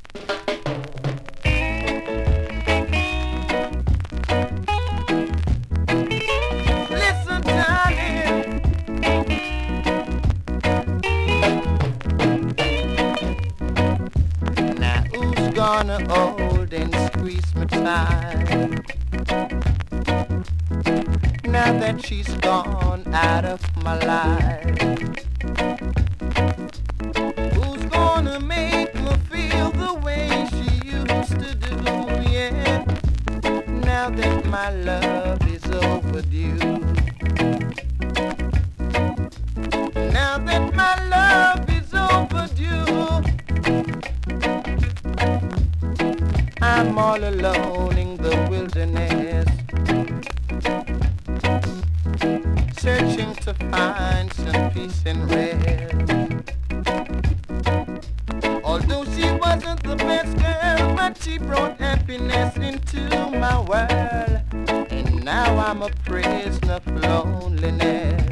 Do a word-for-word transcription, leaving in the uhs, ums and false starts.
Listen, darling, now who's gonna hold and squeeze me tight? Now that she's gone out of my life, who's gonna make me feel the way she used to do? Yeah, now that my love is overdue, now that my love is overdue, I'm all alone in the wilderness, searching to find some peace and rest. Although she wasn't the best girl, but she brought happiness into my world. And now I'm a prisoner of loneliness.